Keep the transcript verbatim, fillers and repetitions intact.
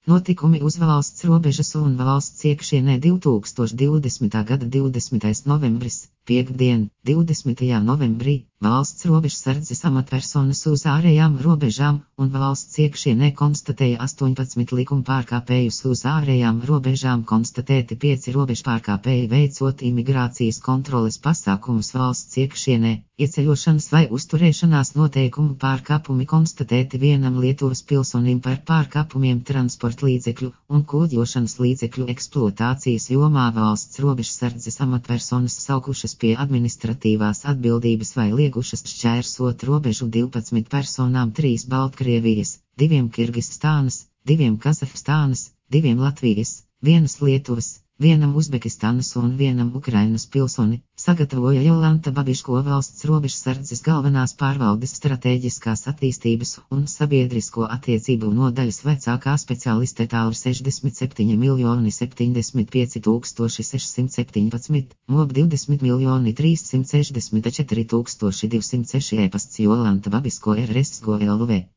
Notikumi uz valsts robežas un valsts iekšienē divtūkstoš divdesmitā gada divdesmitais novembris, piektdien, divdesmitajā novembrī, valsts robežsardzes amatpersonas uz ārējām robežām un valsts iekšienē konstatēja astoņpadsmit likuma pārkāpējus uz ārējām robežām, konstatēti pieci robežpārkāpēji veicot imigrācijas kontroles pasākumus valsts iekšienē, ieceļošanas vai uzturēšanās noteikumu pārkāpumi konstatēti vienam Lietuvas pilsonim par pārkāpumiem transporta līdzekļu un kuģošanas līdzekļu eksploatācijas jomā. Valsts robežsardzes amatpersonas saukušas pie administratīvās atbildības vai liegušas šķērsot robežu divpadsmit personām, trīs Baltkrievijas, diviem Kirgistānas, diviem Kazahstānas, diviem Latvijas, vienas Lietuvas, vienam Uzbekistānas un vienam Ukrainas pilsoni, sagatavoja Jolanta Babiško, valsts robežsardzes galvenās pārvaldes stratēģiskās attīstības un sabiedrisko attiecību nodaļas vecākā speciāliste. Tālruņa sešdesmit septiņi miljoni septiņdesmit pieci tūkstoši sešsimt septiņpadsmit, mob divdesmit miljoni trīssimt sešdesmit četri tūkstoši divsimt seši, e-pasts Jolanta Babiško R S G L V.